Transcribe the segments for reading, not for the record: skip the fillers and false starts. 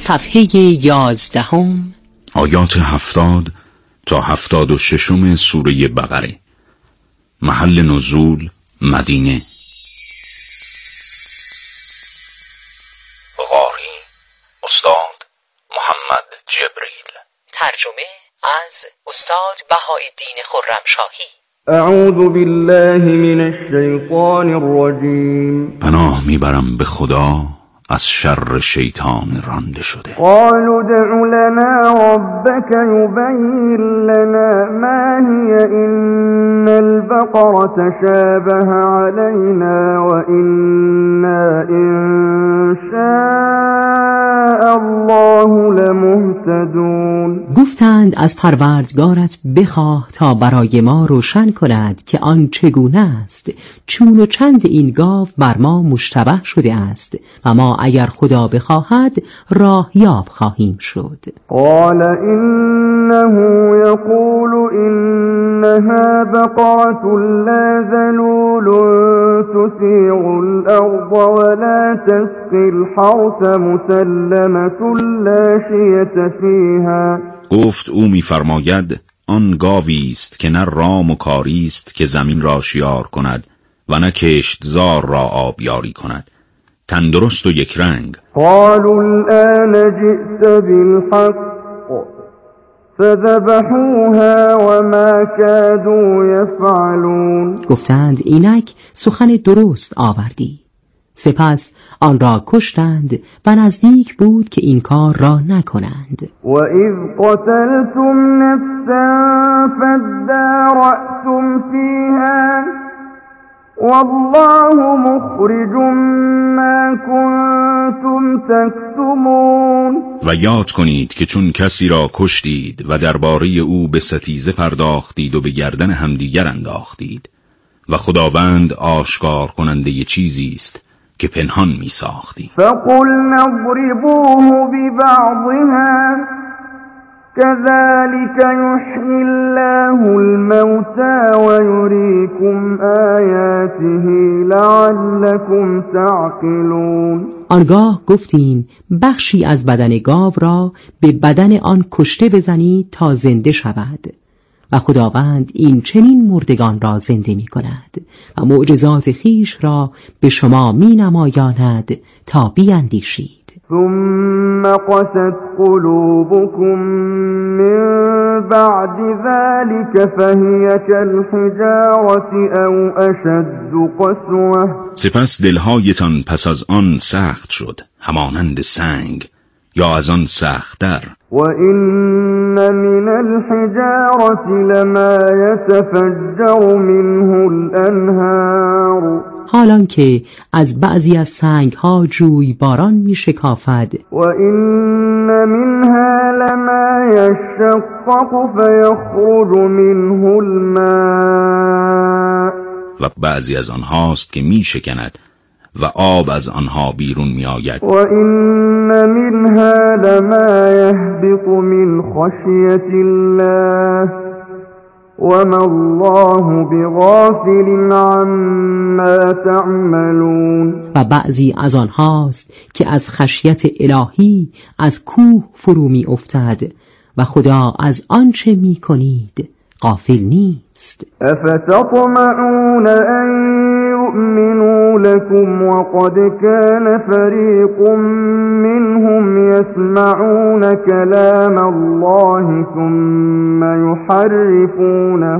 صفحه 11 آیات 70 تا 76 سوره بقره. محل نزول مدینه. قاری استاد محمد جبریل. ترجمه از استاد بهاءالدین خرمشاهی. اعوذ بالله من الشیطان الرجیم. پناه میبرم به خدا از شر شیطان رانده شده. قالوا ادع لنا ربك يبين لنا ما هي إن البقرة تشابه علينا وإنا إن شاء الله لمهتدون. گفتند از پروردگارت بخواه تا برای ما روشن کند که آن چگونه است، چون و چند این گاو بر ما مشتبه شده است و ما اگر خدا بخواهد راهیاب خواهیم شد. قال إنه يقول إنها بقرة لا ذلول تثير الأرض ولا تسقي الحرث مسلمة لا شية فيها. گفت او می‌فرماید آن گاوی است که نه رام و کاری است که زمین را شیار کند و نه کشتزار را آبیاری کند، تندرست و یک رنگ. قالوا الآن جئت بالحق فذبحوها وما كادوا يفعلون. گفتند اینک سخن درست آوردی. سپس آن را کشتند و نزدیک بود که این کار را نکنند. و اذ قتلتم نفسا فادارأتم فیها والله مخرج ما کنتم تکتمون. و یاد کنید که چون کسی را کشتید و درباره او به ستیزه پرداختید و به گردن همدیگر انداختید و خداوند آشکار کننده چیزی است که پنهان می ساختید. فقلنا اضربوه ببعضها كذلك يحيي الله الموتى ويريكم آياته لعلكم تعقلون. آنگاه گفتیم بخشی از بدن گاو را به بدن آن کشته بزنید تا زنده شود و خداوند این چنین مردگان را زنده می کند و معجزات خیش را به شما می نمایاند تا بیندیشید. ثم قست قلوبكم من بعد ذلك فهي كالحجارة او اشد قسوة. سپس دلهایتان پس از آن سخت شد همانند سنگ یا از آن سخت‌تر. وَإِنَّ مِنَ الْحِجَارَةِ لَمَا يَتَفَجَّرُ مِنْهُ الْأَنْهَارُ. حالان که از بعضی از سنگ ها جوی باران می شکافد. وَإِنَّ مِنْهَا لَمَا يَشَّقَّقُ فَيَخْرُجُ مِنْهُ الْمَاءُ. و بعضی از آنهاست که می شکند و آب از آنها بیرون می آید. وَإِنَّ مِنْهَا لَمَا يَهْبِطُ مِنْ خَشْيَةِ اللَّهِ وَمَا اللَّهُ بِغَافِلٍ عَمَّا تَعْمَلُونَ. و بعضی از آنهاست که از خشیت الهی از کوه فرو می افتد و خدا از آنچه می کنید غافل نیست. افتطمعون ان يؤمنوا لكم وقد كان فريق منهم يسمعون كلام الله ثم يحرفونه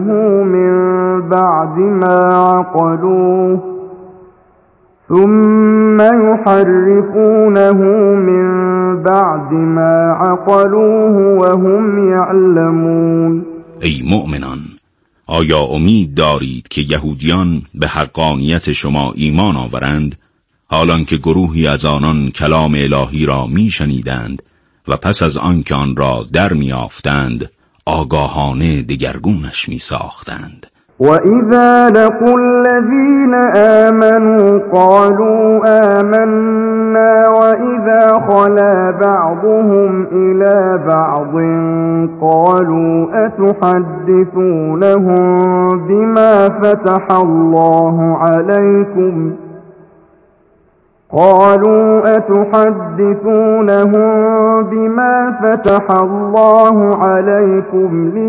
من بعد ما عقلوه وهم يعلمون. ای مؤمنان، آیا امید دارید که یهودیان به حقانیت شما ایمان آورند حالان که گروهی از آنان کلام الهی را می شنیدند و پس از آن که آن را در می آفتند آگاهانه دگرگونش می ساختند؟ وَإِذَا لَقُوا الَّذِينَ آمَنُوا قَالُوا آمَنَّا وَإِذَا خَلَا بَعْضُهُمْ إِلَى بَعْضٍ قَالُوا أَتُحَدِّثُونَهُم بِمَا فَتَحَ اللَّهُ عَلَيْكُمْ قالوا أتحدثونهم بما فتح الله عليكم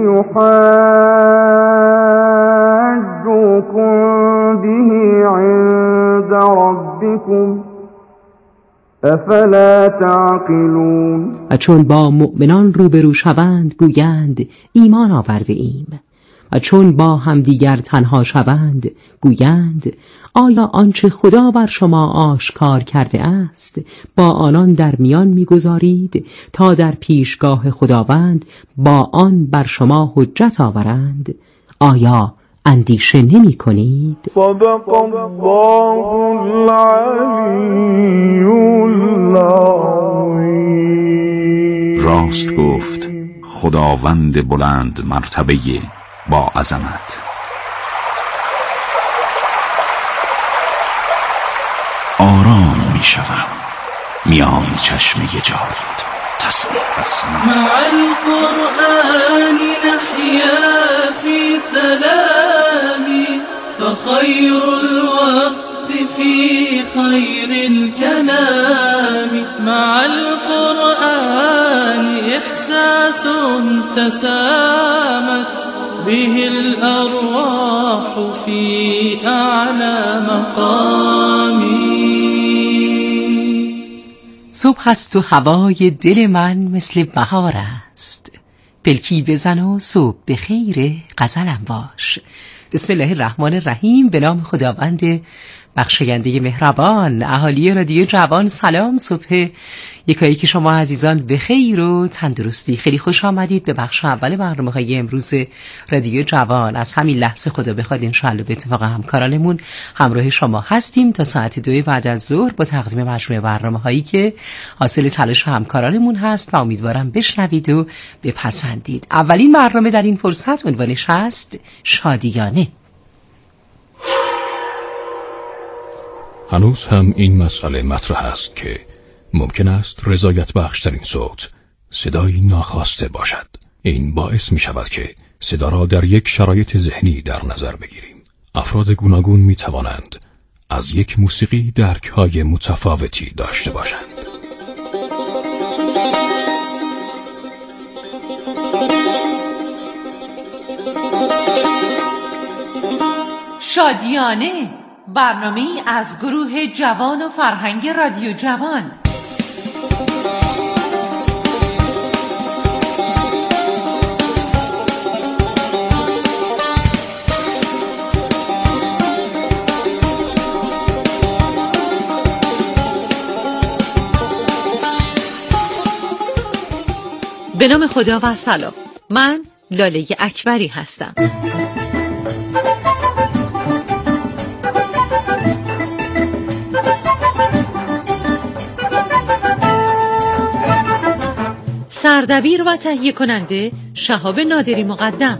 ليحاجوكم به عند ربكم افلا تعقلون. و چون با مؤمنان روبرو شوند گویند ایمان آورده ایم، و چون با همدیگر تنها شوند گویند آیا آنچه خدا بر شما آشکار کرده است با آنان در میان می‌گذارید تا در پیشگاه خداوند با آن بر شما حجت آورند؟ آیا اندیشه نمی کنید؟ صدق الله العلی العظیم. راست گفت خداوند بلند مرتبه با عظمت. آرام می شوم میان چشم جاری تو تسلیم. مع القرآن نحيا في سلام فخير الوقت في خير الكلام. مع القرآن إحساس تسامت به الأرواح في أعلى مقام. صبح است و هوای دل من مثل بهار است، پلکی بزن و صبح به خیر غزلم باش. بسم الله الرحمن الرحیم. به نام خداوند بخشاینده مهربان. اهالی رادیو جوان سلام، صبح یکایی که شما عزیزان به خیر و تندرستی. خیلی خوش آمدید به بخش اول برنامه‌های امروز رادیو جوان. از همین لحظه خدا بخواد انشاءالله به اتفاق همکارانمون همراه شما هستیم تا ساعت 2 بعد از ظهر با تقدیم مجموعه برنامه‌هایی که حاصل تلاش همکارانمون هست و امیدوارم بشنوید و بپسندید. اولین برنامه در این فرصت عنوانش هست شادیانه. هنوز هم این مسئله مطرح است که ممکن است رضایت بخشترین صوت صدایی ناخواسته باشد. این باعث می شود که صدا را در یک شرایط ذهنی در نظر بگیریم. افراد گوناگون می توانند از یک موسیقی درک‌های متفاوتی داشته باشند. شادیانه، برنامه‌ای از گروه جوان و فرهنگ رادیو جوان. به نام خدا و سلام. من لاله اکبری هستم. سردبیر و تهیه کننده شهاب نادری مقدم.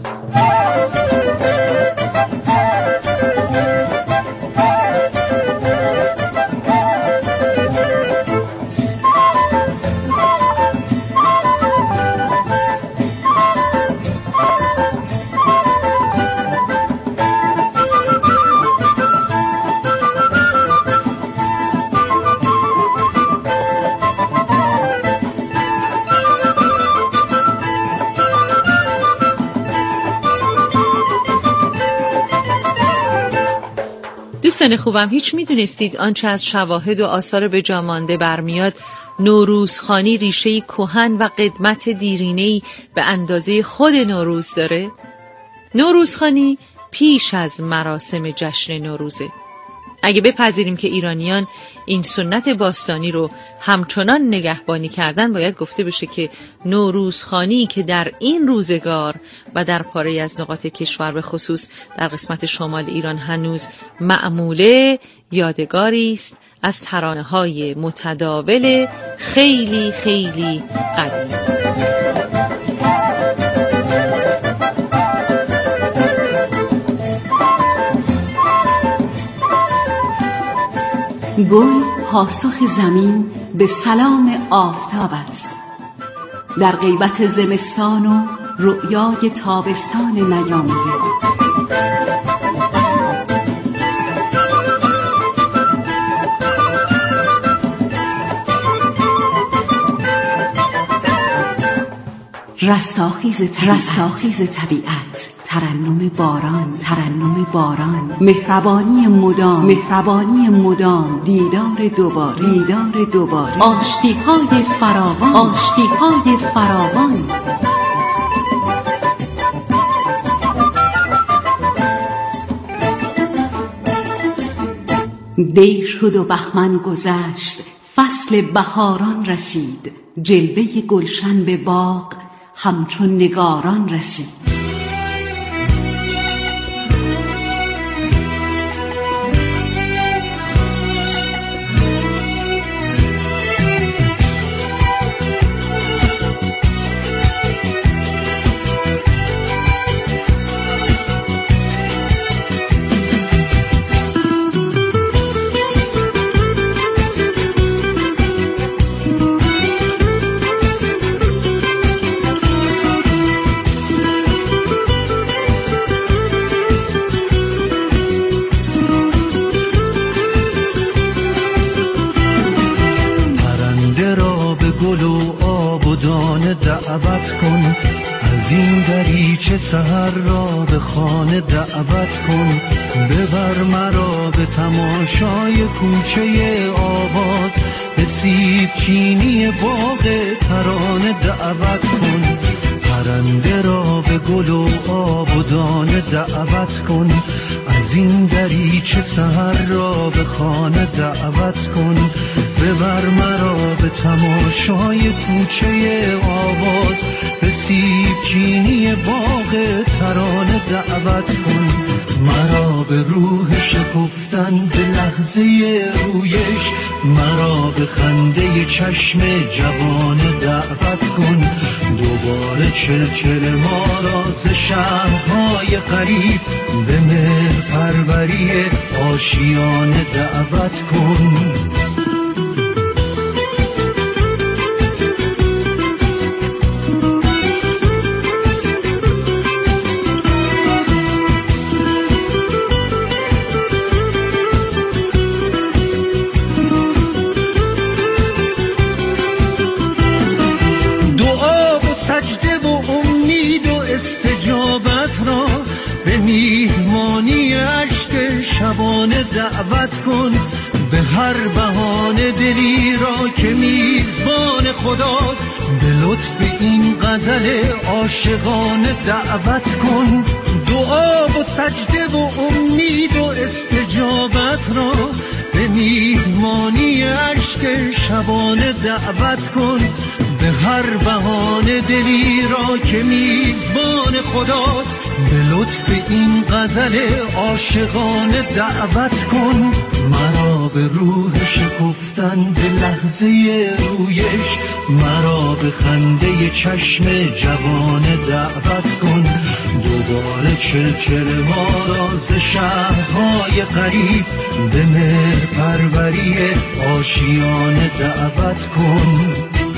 دوستان خوبم، هیچ میدونستید آنچه از شواهد و آثار به جا مانده برمیاد نوروزخوانی ریشه‌ای کهن و قدمت دیرینه‌ای به اندازه خود نوروز داره؟ نوروزخوانی پیش از مراسم جشن نوروزه. اگه بپذیریم که ایرانیان این سنت باستانی رو همچنان نگهبانی کردن، باید گفته بشه که نوروزخوانی که در این روزگار و در پاره از نقاط کشور به خصوص در قسمت شمال ایران هنوز معموله، یادگاری است از ترانه‌های متداول خیلی خیلی قدیم. گل پاسخ زمین به سلام آفتاب است. در غیبت زمستان و رؤیای تابستان نیامده. رستاخیز طبیعت، ترنم باران، مهربانی مدام، دیدار دوباره، آشتی‌های فراوان. دیر شد و بهمن گذشت، فصل بهاران رسید، جلوه گلشن به باغ همچون نگاران رسید. دعوت کن، از این دریچه سحر را به خانه دعوت کن، ببر مرا به تماشای کوچه آواز، به سیب چینی باغ ترانه دعوت کن، پرنده را به گل و آب و دانه دعوت کن، از این دریچه سحر را به خانه دعوت کن، ببر مرا به تماشای کوچه آواز، به سیب چینی باغ ترانه دعوت کن، مرا به روح شکفتن به لحظه رویش، مرا به خنده چشم جوانه دعوت کن، دوباره چلچل ما را ز شهرهای غریب به مهر پروری آشیانه دعوت کن. سجده و امید و استجابت را به میهمانی عشق شبانه دعوت کن، به هر بهانه دلی را که میزبان خداست، به لطف این غزل عاشقانه دعوت کن، دعا و سجده و امید و استجابت را به میهمانی عشق شبانه دعوت کن، به هر بهانه دلی را که میزبان خداست، به لطف این غزل عاشقانه دعوت کن، مرا به روح شکفتن به لحظه رویش، مرا به خنده چشم جوانه دعوت کن، دوباره چلچل ما را ز شهرهای غریب به مهر پروری آشیانه دعوت کن.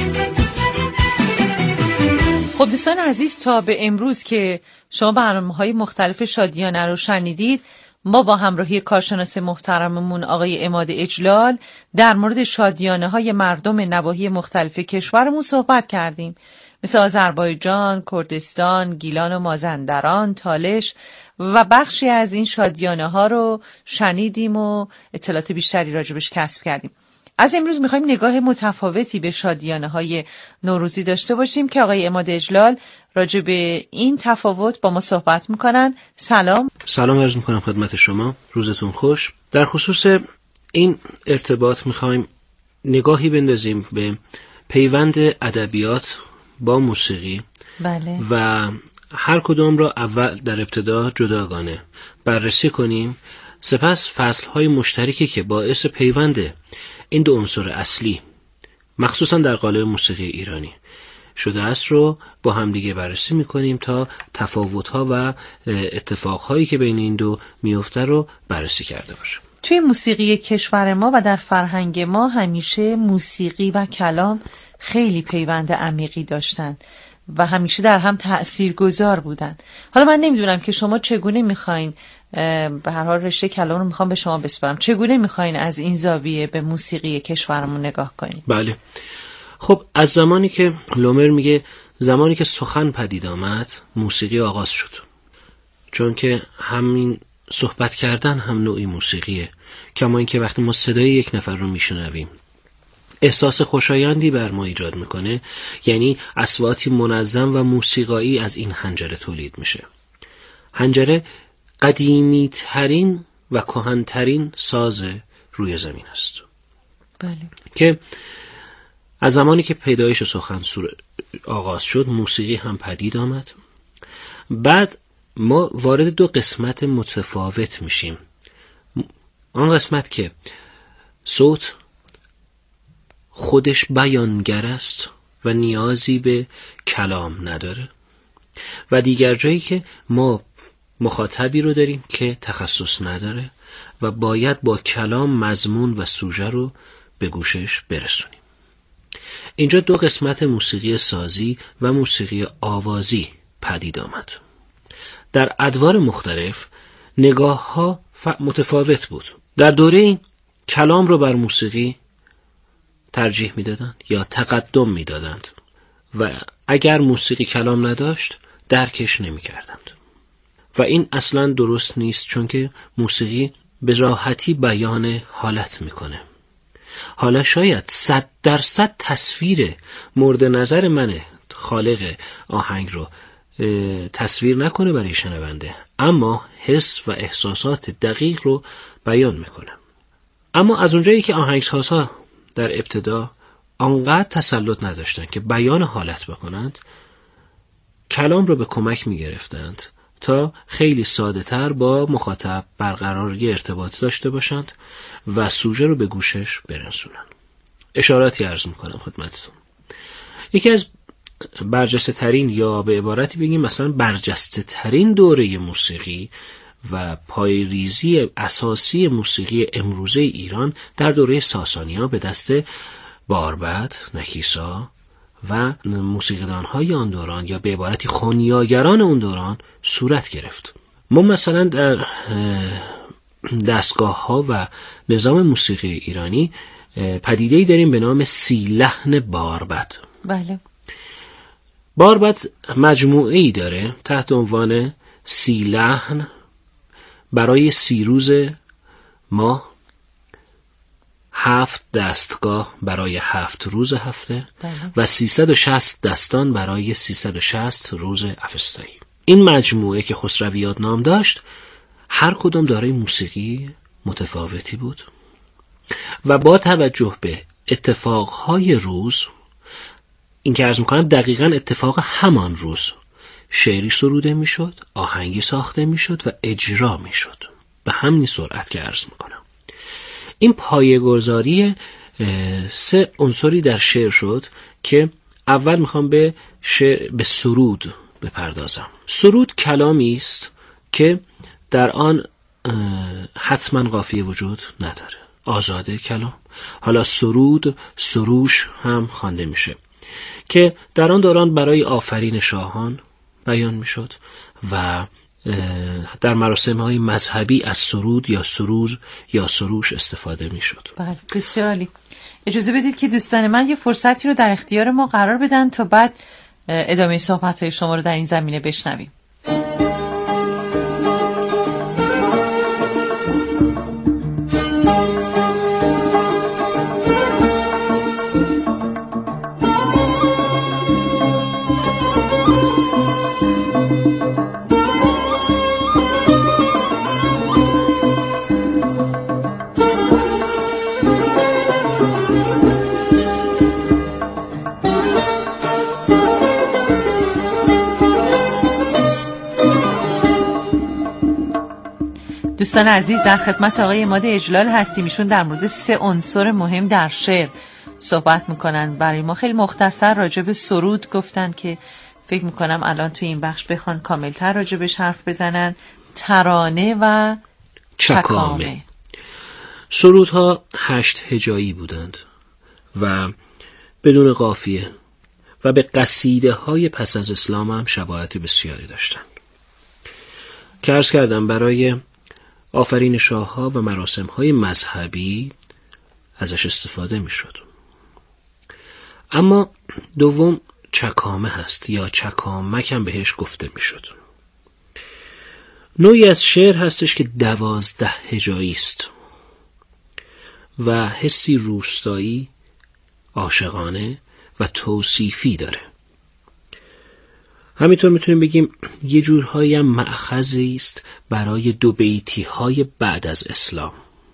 خب دوستان عزیز، تا به امروز که شما برنامه‌های مختلف شادیانه رو شنیدید، ما با همراهی کارشناس محترممون آقای عماد اجلال در مورد شادیانه‌های مردم نواحی مختلف کشورمون صحبت کردیم، مثل آذربایجان، کردستان، گیلان و مازندران، تالش و بخشی از این شادیانه‌ها رو شنیدیم و اطلاعات بیشتری راجبش کسب کردیم. از امروز میخوایم نگاه متفاوتی به شادیانه‌های نوروزی داشته باشیم که آقای عماد اجلال راجع به این تفاوت با ما صحبت میکنن. سلام عرض میکنم خدمت شما، روزتون خوش. در خصوص این ارتباط میخوایم نگاهی بندازیم به پیوند ادبیات با موسیقی. بله. و هر کدام را اول در ابتدا جداگانه بررسی کنیم، سپس فصل‌های مشترکی که باعث پیوند این دو عنصر اصلی مخصوصا در قالب موسیقی ایرانی شده است رو با همدیگه بررسی میکنیم تا تفاوت‌ها و اتفاقهایی که بین این دو میفته رو بررسی کرده باشیم. توی موسیقی کشور ما و در فرهنگ ما همیشه موسیقی و کلام خیلی پیوند عمیقی داشتن و همیشه در هم تأثیرگذار بودن. حالا من نمیدونم که شما چگونه میخواین، به هر حال رشته کلام رو میخوام به شما بسپارم، چگونه میخواین از این زاویه به موسیقی کشورمون نگاه کنین؟ بله، خب از زمانی که لومر میگه زمانی که سخن پدید آمد موسیقی آغاز شد، چون که همین صحبت کردن هم نوعی موسیقیه. کما اینکه وقتی ما صدای یک نفر رو میشنویم احساس خوشایندی بر ما ایجاد میکنه، یعنی اصواتی منظم و موسیقایی از این حنجره تولید میشه. حنجره قدیمی ترین و کهن‌ترین ساز روی زمین است. بله. که از زمانی که پیدایش سخن آغاز شد موسیقی هم پدید آمد. بعد ما وارد دو قسمت متفاوت میشیم. آن قسمت که صوت خودش بیانگر است و نیازی به کلام نداره، و دیگر جایی که ما مخاطبی رو داریم که تخصص نداره و باید با کلام مضمون و سوژه رو به گوشش برسونیم. اینجا دو قسمت موسیقی سازی و موسیقی آوازی پدید آمد. در ادوار مختلف نگاه ها متفاوت بود. در دوره این کلام رو بر موسیقی ترجیح میدادند یا تقدم میدادند و اگر موسیقی کلام نداشت درکش نمیکردند و این اصلا درست نیست، چون که موسیقی به راحتی بیان حالت میکنه. حالا شاید 100% تصویر مورد نظر من خالق آهنگ رو تصویر نکنه برای شنونده، اما حس و احساسات دقیق رو بیان میکنه. اما از اونجایی که آهنگسازها در ابتدا آنقدر تسلط نداشتند که بیان حالت بکنند، کلام رو به کمک میگرفتند تا خیلی ساده تر با مخاطب برقراری ارتباط داشته باشند و سوژه رو به گوشش برسونند. اشاراتی عرض میکنم خدمتتون. یکی از برجسته ترین، یا به عبارتی بگیم مثلا برجسته ترین دوره موسیقی و پایریزی اساسی موسیقی امروزه ایران در دوره ساسانی‌ها به دست باربد، نکیسا و موسیقیدان‌های آن دوران، یا به عبارتی خونیاگران اون دوران صورت گرفت. ما مثلا در دستگاه‌ها و نظام موسیقی ایرانی پدیده‌ای داریم به نام 30 لحن باربد. بله. باربد مجموعه‌ای داره تحت عنوان 30 لحن برای 30 روز ماه، 7 دستگاه برای 7 روز هفته و 360 دستان برای 360 روز افستایی. این مجموعه که خسرویات نام داشت هر کدام دارای موسیقی متفاوتی بود و با توجه به اتفاقهای روز، این که عرض میکنم دقیقاً اتفاق همان روز، شعری سروده میشد، آهنگی ساخته میشد و اجرا میشد به همین سرعت که عرض میکنم. این پایه‌گذاری 3 عنصری در شعر شد که اول میخوام به سرود بپردازم. سرود کلامی است که در آن حتما قافیه وجود نداره، آزاده کلام. حالا سرود، سروش هم خوانده میشه که در آن دوران برای آفرین شاهان بیان میشد و در مراسم‌های مذهبی از سرود یا سروز یا سروش استفاده میشد. بله، بسیار عالی. اجازه بدید که دوستان من یه فرصتی رو در اختیار ما قرار بدن تا بعد ادامه صحبت‌های شما رو در این زمینه بشنویم. دوستان عزیز، در خدمت آقای عماد اجلال هستیم. ایشون در مورد 3 عنصر مهم در شعر صحبت میکنن. برای ما خیلی مختصر راجع به سرود گفتن که فکر میکنم الان توی این بخش بخوان کاملتر راجع بهش حرف بزنن. ترانه و چکامه. سرودها 8 هجایی بودند و بدون قافیه و به قصیده های پس از اسلام هم شباهت بسیاری داشتند که عرض کردم برای آفرین شاه‌ها و مراسم‌های مذهبی ازش استفاده می‌شد. اما دوم چکامه هست یا چکامک هم بهش گفته میشد. نوعی از شعر هستش که 12 هجایی است و حسی روستایی، عاشقانه و توصیفی داره. همینطور میتونیم بگیم یه جورهایی هم مأخذی است برای دو بیتی های بعد از اسلام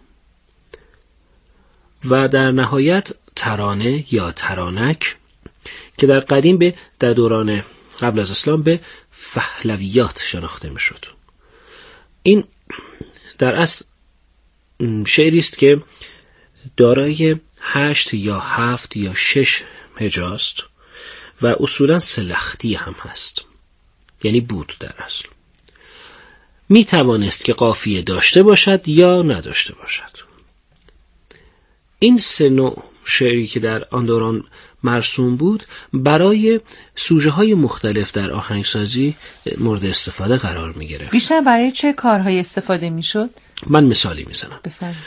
و در نهایت ترانه یا ترانک که در قدیم در دوران قبل از اسلام به پهلویات شناخته میشد. این در اصل شعری است که دارای 8 یا 7 یا 6 هجاست و اصولا سلختی هم هست، یعنی بود. در اصل می توانست که قافیه داشته باشد یا نداشته باشد. این سه نوع شعری که در آن دوران مرسوم بود برای سوژه های مختلف در آهنگسازی مورد استفاده قرار می گرفت. بیشتر برای چه کارهای استفاده می شد؟ من مثالی می زنم. بفرمایید.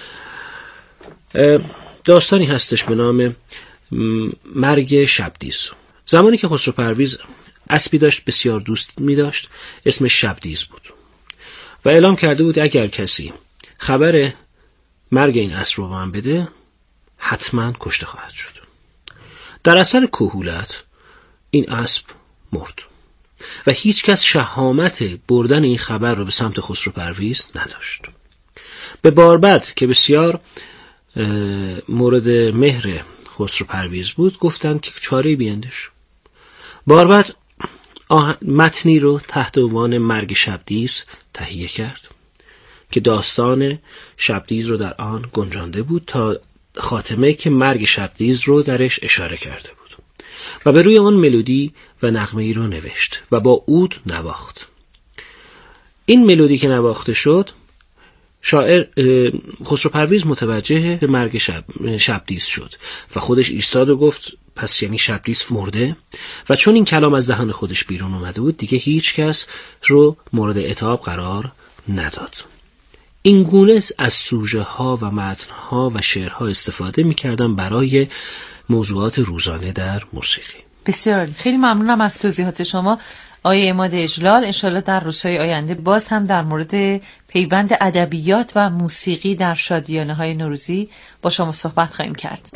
داستانی هستش به نام مرگ شبدیز. زمانی که خسرو پرویز اسبی داشت بسیار دوست می داشت، اسم شبدیز بود و اعلام کرده بود اگر کسی خبر مرگ این اسب رو به من بده حتما کشته خواهد شد. در اثر کهولت این اسب مرد و هیچ کس شهامت بردن این خبر رو به سمت خسرو پرویز نداشت. به باربد که بسیار مورد مهر خسرو پرویز بود گفتند که چاره بیندش. باربد متنی رو تحت عنوان مرگ شبدیز تهیه کرد که داستان شبدیز رو در آن گنجانده بود تا خاتمه که مرگ شبدیز رو درش اشاره کرده بود و به روی آن ملودی و نغمه‌ای رو نوشت و با عود نواخت. این ملودی که نواخته شد، شاعر خسرو پرویز متوجه مرگ شبدیز شد و خودش ایستاد و گفت پس یعنی شبدیز مرده و چون این کلام از دهان خودش بیرون اومده بود دیگه هیچ کس رو مورد عتاب قرار نداد. این گونه از سوژه ها و متن ها و شعرها استفاده می‌کردن برای موضوعات روزانه در موسیقی. بسیار خیلی ممنونم از توضیحات شما آقای عماد اجلال. انشالله در روزهای آینده باز هم در مورد پیوند ادبیات و موسیقی در شادیانه‌های نوروزی با شما صحبت خواهیم کرد.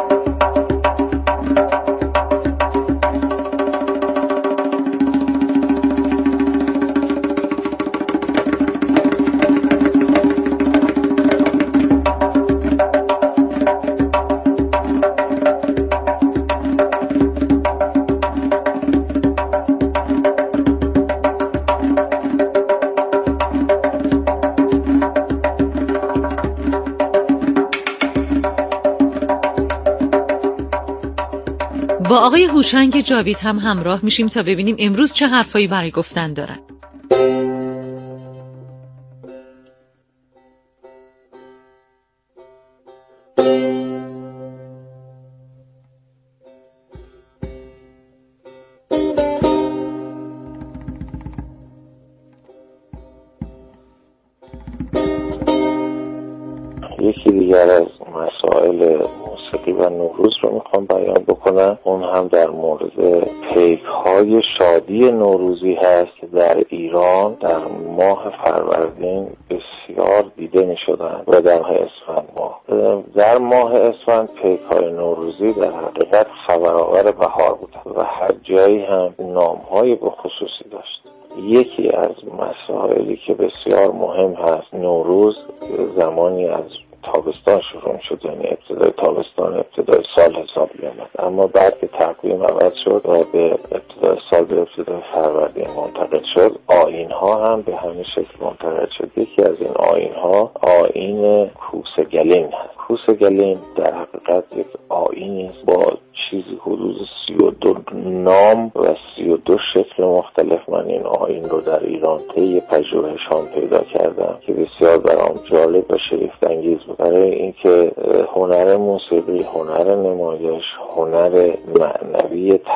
با آقای هوشنگ جاوید هم همراه میشیم تا ببینیم امروز چه حرفایی برای گفتن دارن. یکی دیگر از مسائل موسیقی و نوروز رو میخوام بیان بکنم. اون هم در مورد پیک‌های شادی نوروزی هست که در ایران در ماه فروردین بسیار دیده میشدن و در ماه اسفند ماه. در ماه اسفند پیک‌های نوروزی در حقیقت خبرآور بهار بودن و هر جایی هم نام‌های به خصوصی داشت. یکی از مسائلی که بسیار مهم هست، نوروز زمانی از تابستان شروع شد، یعنی ابتدای تابستان ابتدای سال حساب می‌آمد، اما بعد که تقویم عوض شد و به ابتدای سال به ابتدای فروردین منتقل شد، آیین‌ها هم به همین شکل منتقل شد. یکی از این آیین‌ها آیین کوسه گلین هست. کوسه گلین در حقیقت یک آیینی است با چیزی حدود 32 نام و 32 شکل مختلف. من این آیین رو در ایران طی پژوهش‌هام پیدا کردم که بسیار برام جالب و شگفت‌انگیز بود، برای اینکه هنر موسیقی، هنر نمایش، هنر معنوی توسل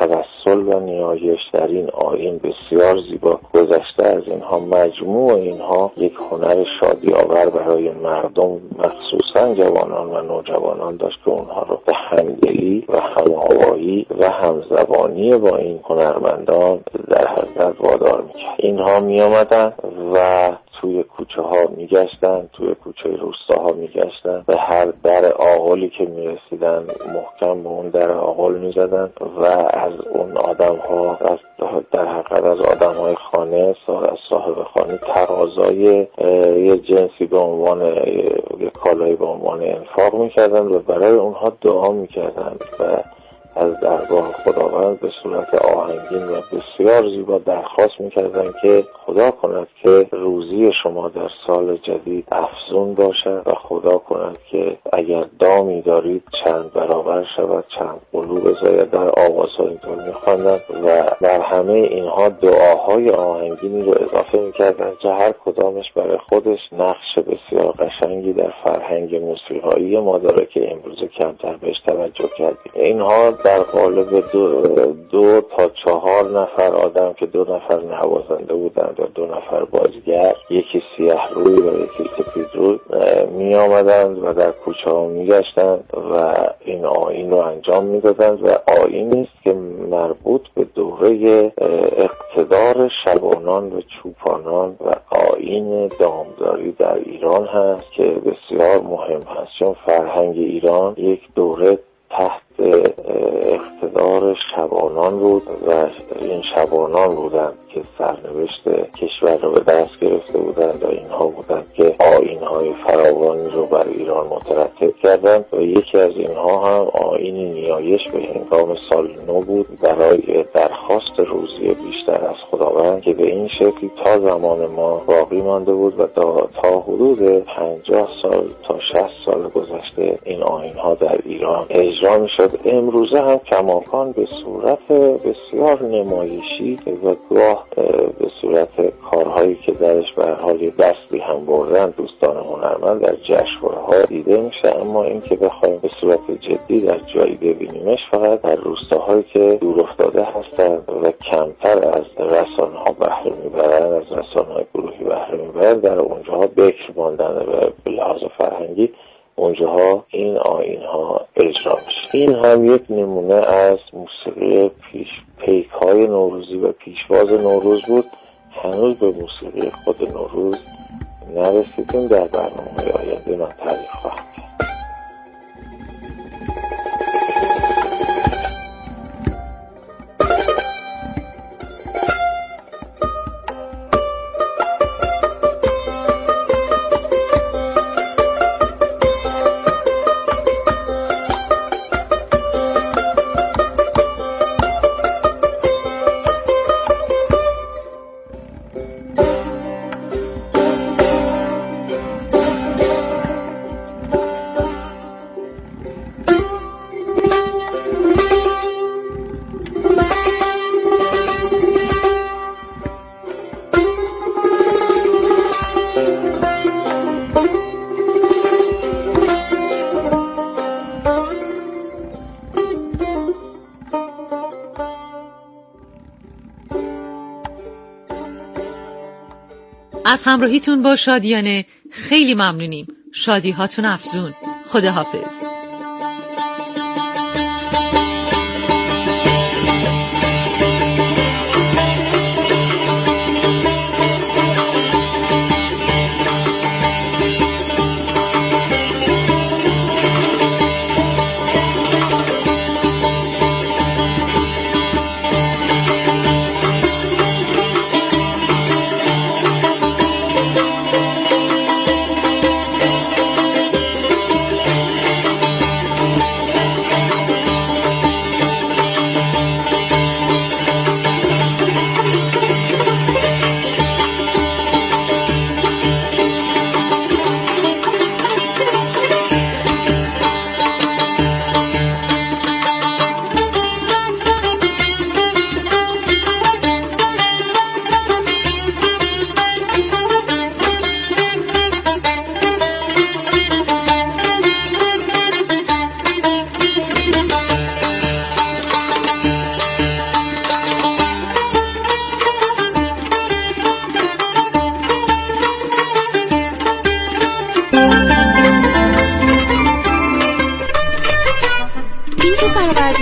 صلح و نیایش در این آیین بسیار زیبا گذشته از اینها. مجموع اینها یک هنر شادی آور برای مردم، مخصوصا جوانان و نوجوانان داشت که اونها رو به همدلی و هم‌آوایی و همزبانی با این هنرمندان در حقیقت وادار میکرد. اینها میامدن و توی کوچه ها میگشتن، توی کوچه روستاها میگشتن، به هر در آغلی که میرسیدن محکم به اون در آغل میزدن و از اون آدم ها، در حقیقت از آدم های خانه، از صاحب خانه تقاضای یه جنسی به عنوان یه کالایی به عنوان انفاق میکردن و برای اونها دعا میکردن و از درگاه خداوند به صورت آهنگین و بسیار زیبا درخواست میکردن که خدا کند که روزی شما در سال جدید افزون باشد و خدا کند که اگر دامی دارید چند برابر شود، چند قلو بزاید. در آوازها اینطور میخواندن و در همه اینها دعاهای آهنگینی رو اضافه میکردن که هر کدامش برای خودش نقش بسیار قشنگی در فرهنگ موسیقایی ما داره که امروز کمتر بهش توجه کردیم. اینها در قالب 2 تا 4 نفر آدم که 2 نفر نوازنده بودند و 2 نفر بازیگر، یکی سیاه روی و یکی سفید روی، می آمدند و در کوچه ها می گشتند و این آیین رو انجام می دادند و آیینی است که مربوط به دوره اقتدار شبانان و چوپانان و آیین دامداری در ایران هست که بسیار مهم هست، چون فرهنگ ایران یک دوره تحت اقتدار شبانان بود و این شبانان بودند که سرنوشت کشور رو به دست گرفته بودند و اینها بودند که آیین‌های فراوانی رو بر ایران مترتب کردند و یکی از اینها هم آیین نیایش به هنگام سال نو بود برای درخواست روزی بیشتر از خداوند که به این شکل تا زمان ما باقی مانده بود و تا حدود 50 سال تا 60 سال گذشته این آیین‌ها در ایران اجرا می‌شد. امروزه هم کماکان به صورت بسیار نمایشی و گاه به صورت کارهایی که درش به هر حال دستی هم بردن دوستان هنرمند در جشنواره‌ها دیده میشه، اما این که بخوایم به صورت جدی در جایی ببینیمش فقط در روستاهایی که دور افتاده هستند و کمتر از رسانه‌ها بهره میبرند، از رسانه‌های گروهی بهره میبرند، در اونجاها بکر ماندن و به لحاظ فرهنگی اونجاها این آیین‌ها اجرا میشه. این هم یک نمونه از موسیقی پیک‌های نوروزی و پیشواز نوروز بود. هنوز به موسیقی خود نوروز نرسیدیم، در برنامه‌های آینده من تعریف خواهم کرد. از همراهیتون با شادیانه خیلی ممنونیم. شادی هاتون افزون. خداحافظ.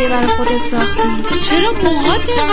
برای خودت ساختی؟ چرا موهات